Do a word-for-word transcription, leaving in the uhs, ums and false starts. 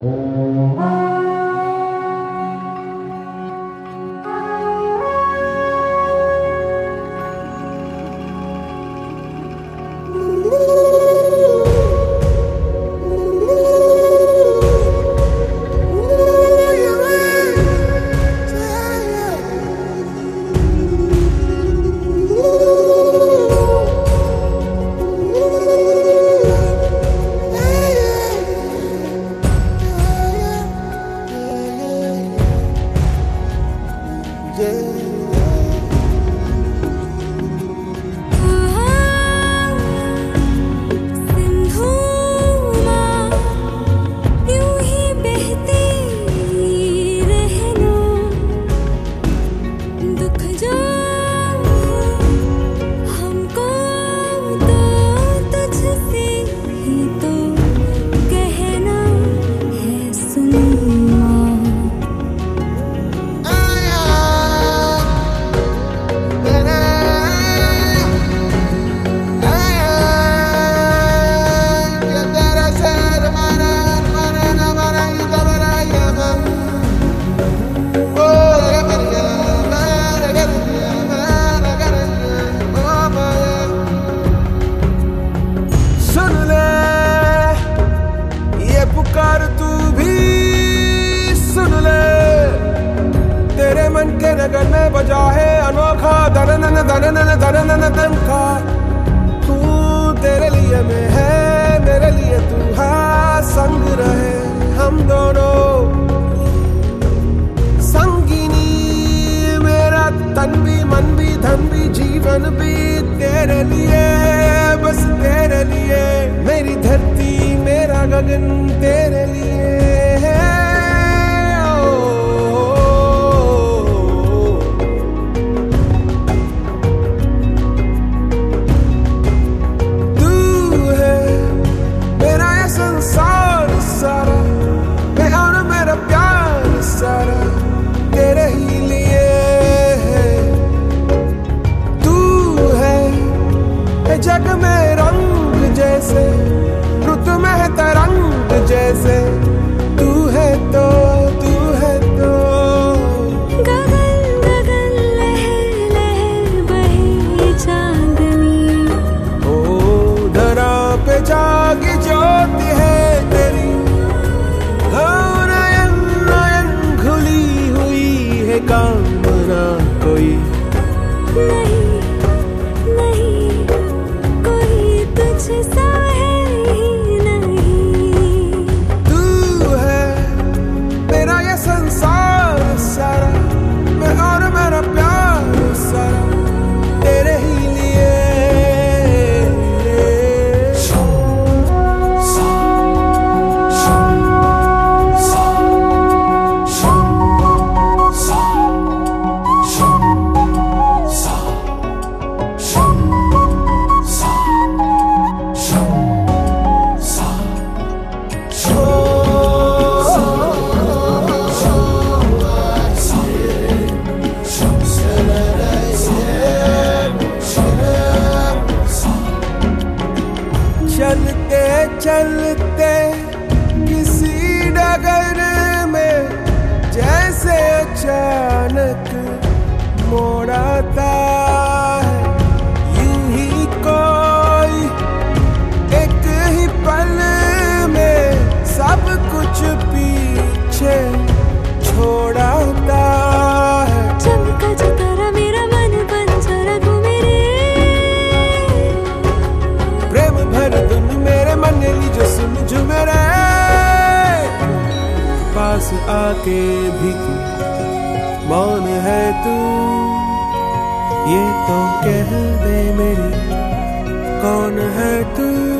नगर में बजा है अनोखा धन धन धन धन का। तू तेरे लिए मैं है, मेरे लिए तू है, संग रहे हम दोनों संगिनी। मेरा तन भी मन भी धन भी जीवन भी तेरे लिए, बस तेरे लिए। मेरी धरती मेरा गगन तेरे लिए है। संसार सारा मैं और मेरा प्यार सारा तेरे ही लिए है। तू है जग में रंग जैसे, रुत में है तरंग जैसे। तू है तो तू है तो गगन गगन लहर लहर बहे चांदनी। ओ धरा पे जागी ज्योति है तेरी। नयन नयन खुली हुई है कामना कोई नहीं नहीं कोई तुझसा है ही नहीं। तू है मेरा ये संसार सारा, मैं और मेरा प्यार सारा तेरे ही लिए। चलते चलते किसी डगर में जैसे अचानक मोड़ आता है। यूं ही कोई एक ही पल में सब कुछ पीछे छोड़ाता है। चमका जो तारा मेरा मन बन जरा घूमे रे। प्रेम भर धुन मेरे मन लीजो सुन झूमे रे। पास आके भी तू मौन है तू, ये तो कह दे मेरी कौन है तू।